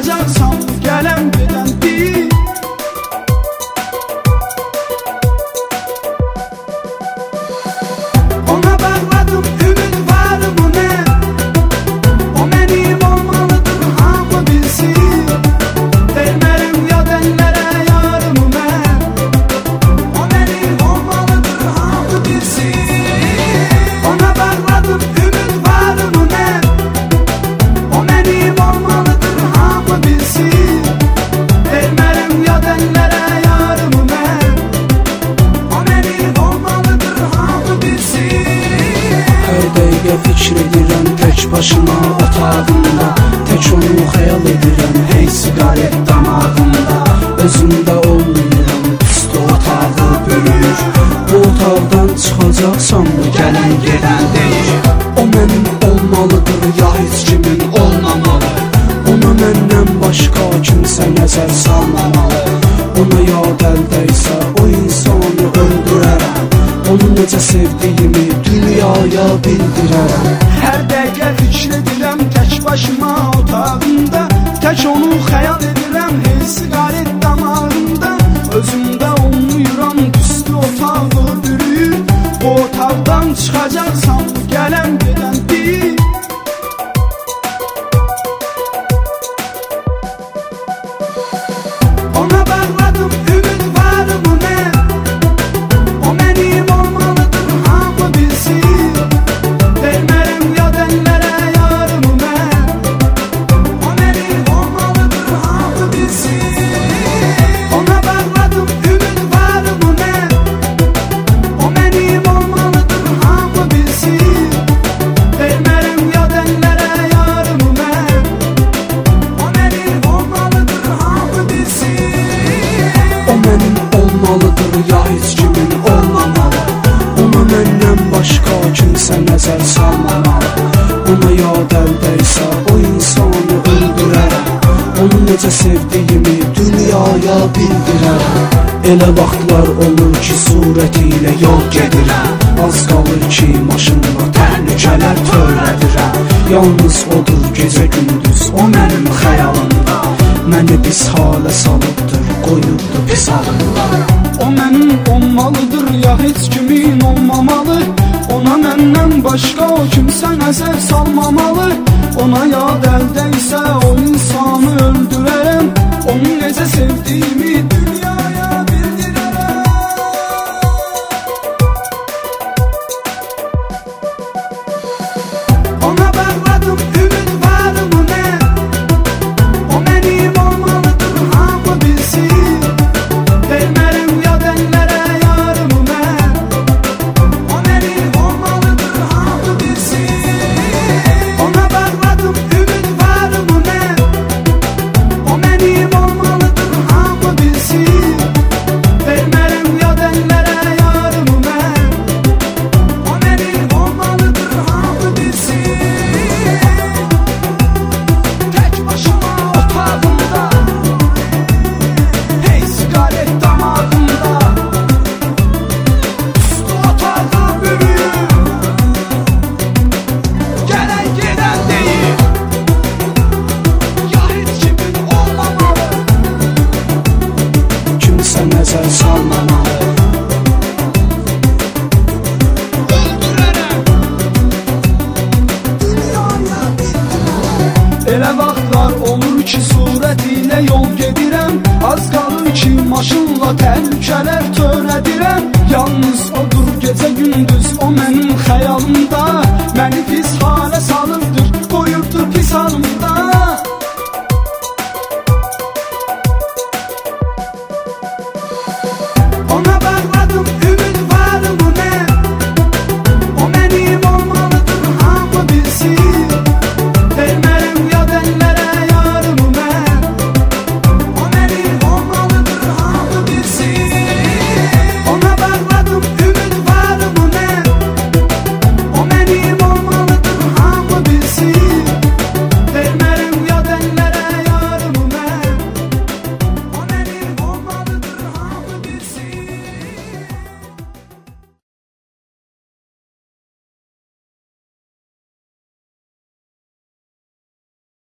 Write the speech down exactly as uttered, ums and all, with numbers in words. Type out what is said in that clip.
çıxacaqsan gələn gedən deyil. Ona bağladım ümid varımı nə, o mənim olmalıdır hamı bilsin. Vermərəm yad əllərə yarımı mən, o mənim olmalıdır hamı bilsin. Ona bağladım ümid varımı nə, o mənim olmalıdır hamı bilsin. Vermərəm yad əllərə yarımı mən, o mənim olmalıdır hamı bilsin. Hər dəqiqə fikir edirəm tək başıma otağımda, tək onu xəyal edirəm hey siqaret damağımda. Özümdə olmuyorum, üstü otağı bürür. Bu otaqdan çıxacaqsam mı gələn gedən deyir. O mənim olmalıdır ya heç kimin olmamalı. Ona məndən başqa kimsə nəzər salmamalı. Ona yad əldəysə o insanı öldürərəm. Onu necə sevdiyimi dünyaya bildirərəm. Hər dəqiqə fikir edirəm tək başıma otağımda, tək onu xəyal edirəm hey siqaret damağımda. Özümdə olmuyorum, üstü otağı bürüyür. Bu otaqdan çıxacaqsam gələn gedən deyil. Ona bağladım ümid varımı nə, o mənim olmalıdır hamı bilsin. Vermərəm yad əllərə yarımı mən, o mənim olmalıdır hamı bilsin. Ona bağladım ümid varımı nə, o mənim olmalıdır hamı bilsin. Vermərəm yad əllərə yarımı mən, o mənim olmalıdır hamı bilsin. O mənim olmalıdır ya heç kimin olmamalı. Ona məndən başqa kimsə nəzər salmamalı. Ona yad əldəysə o insanı öldürərəm. Onu necə sevdiyimi dünyaya bildirərəm. Elə vaxtlar olur ki surəti ilə yol gedirəm. Az qalır ki maşınla təhlükələr törədirəm. Yalnız odur gecə gündüz o mənim xəyalımda. Məni pis halə salıbdır, qoyubdur pis halımda. O mənim olmalıdır ya heç kimin olmamalı. Ona məndən başqa o kimsə nəzər salmamalı. Ona yad əldəysə o insanı öldürərəm. Onu necə sevdiyimi dünyaya bildirərəm. Ona bağladım ümid varımı nə, o mənim olmalıdır hamı bilsin. Vermərəm yad əllərə yarımı mən, o mənim olmalıdır hamı bilsin. Ona bağladım ümid varımı nə, o mənim olmalıdır hamı bilsin. Vermərəm yad əllərə yarımı mən, o mənim olmalıdır hamı bilsin. Tək başıma otağımda, hey siqaret damağımda. Üstü otağı bürüyür, gələn gedən deyil. Ya heç kimin olmamalı. Kimsə nəzər salmamalı. Öldürərəm, dünyaya bildirərəm. Elə vaxtlar olur ki surət ilə yol gedirəm. Az qalır ki maşınla təhlükələr